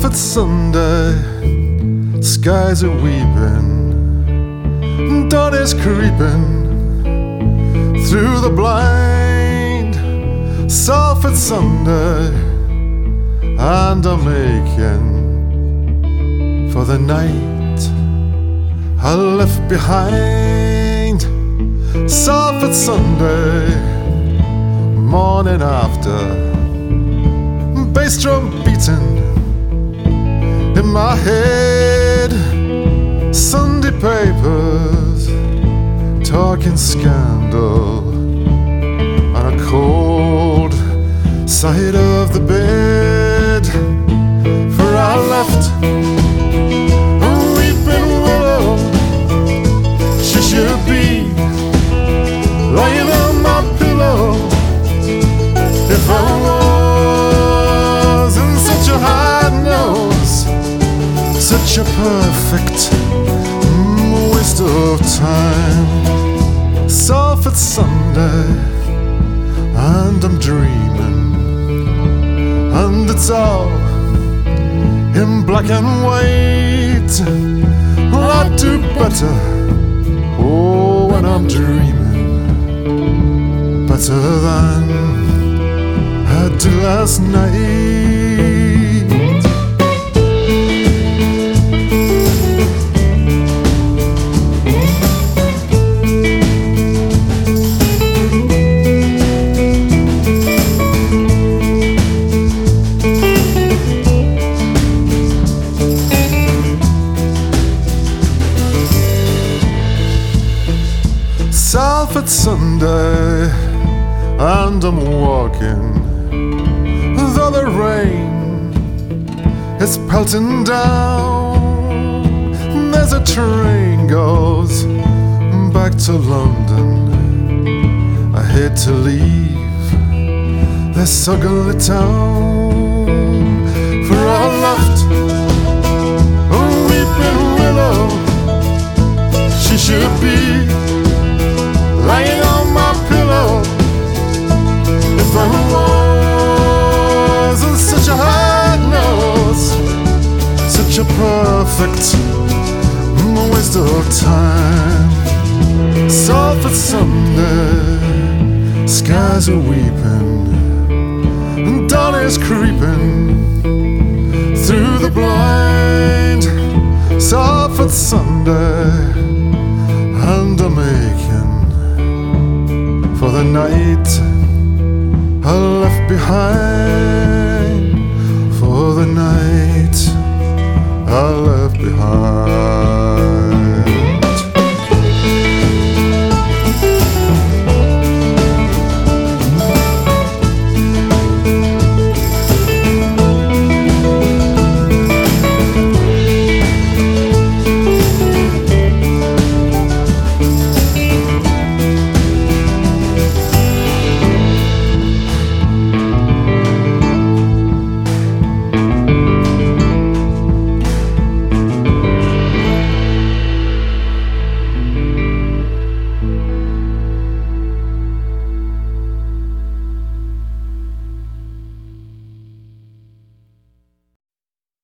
Salford Sunday, skies are weeping, dawn is creeping through the blind. Salford Sunday, and I'm aching for the night I left behind. Salford Sunday, morning after, bass drum beating in my head, Sunday papers talking scandal on a cold side of the bed. For I left a weeping willow, she should be lying on my pillow. If I wasn't such a hard nose, such a perfect waste of time. Salford Sunday, and I'm dreaming, and it's all in black and white. Well, I'd do better, oh, when I'm dreaming, better than I did last night. Salford Sunday, and I'm walking, though the rain is pelting down. There's a train goes back to London. I hate to leave this ugly town, for I left a weeping willow, she should be lying on my pillow. If I wasn't such a hard nose, such a perfect waste of time. Salford Sunday, skies are weeping, and dawn is creeping through the blind. Salford Sunday, and I'm aching for the night I left behind, for the night I left behind.